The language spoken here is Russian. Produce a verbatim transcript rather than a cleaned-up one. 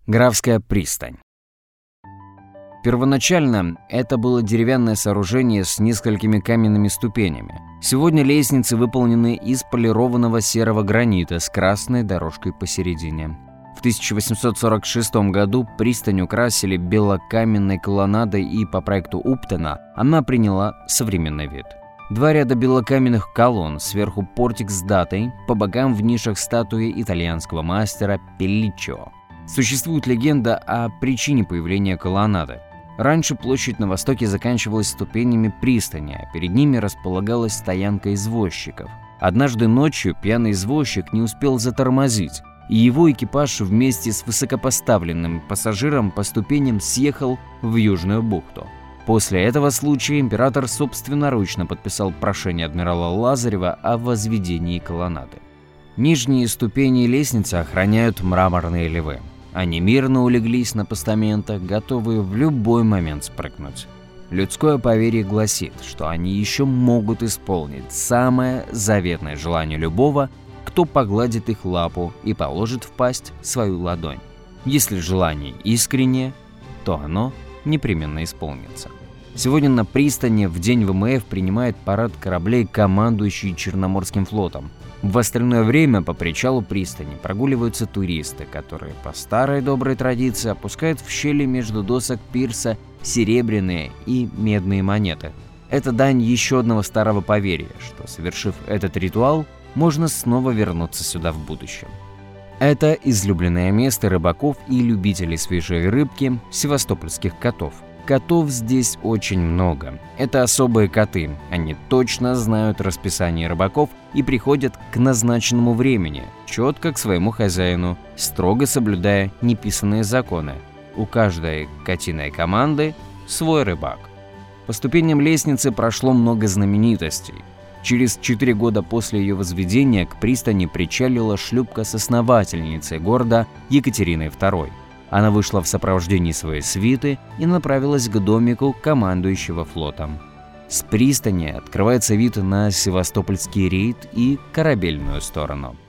Графская пристань. Первоначально это было деревянное сооружение с несколькими каменными ступенями. Сегодня лестницы выполнены из полированного серого гранита с красной дорожкой посередине. В тысяча восемьсот сорок шестом году пристань украсили белокаменной колоннадой, и по проекту Уптона она приняла современный вид. Два ряда белокаменных колонн, сверху портик с датой, по бокам в нишах статуи итальянского мастера Пелличчо. Существует легенда о причине появления колоннады. Раньше площадь на востоке заканчивалась ступенями пристани, а перед ними располагалась стоянка извозчиков. Однажды ночью пьяный извозчик не успел затормозить, и его экипаж вместе с высокопоставленным пассажиром по ступеням съехал в Южную бухту. После этого случая император собственноручно подписал прошение адмирала Лазарева о возведении колоннады. Нижние ступени лестницы охраняют мраморные львы. Они мирно улеглись на постаментах, готовые в любой момент спрыгнуть. Людское поверье гласит, что они еще могут исполнить самое заветное желание любого, кто погладит их лапу и положит в пасть свою ладонь. Если желание искреннее, то оно непременно исполнится. Сегодня на пристани в день ВМФ принимает парад кораблей, командующий Черноморским флотом. В остальное время по причалу пристани прогуливаются туристы, которые по старой доброй традиции опускают в щели между досок пирса серебряные и медные монеты. Это дань еще одного старого поверья, что, совершив этот ритуал, можно снова вернуться сюда в будущем. Это излюбленное место рыбаков и любителей свежей рыбки, севастопольских котов. Котов здесь очень много. Это особые коты. Они точно знают расписание рыбаков и приходят к назначенному времени, четко к своему хозяину, строго соблюдая неписанные законы. У каждой котиной команды свой рыбак. По ступеням лестницы прошло много знаменитостей. Через четыре года после ее возведения к пристани причалила шлюпка с основательницей города Екатериной второй. Она вышла в сопровождении своей свиты и направилась к домику командующего флотом. С пристани открывается вид на Севастопольский рейд и корабельную сторону.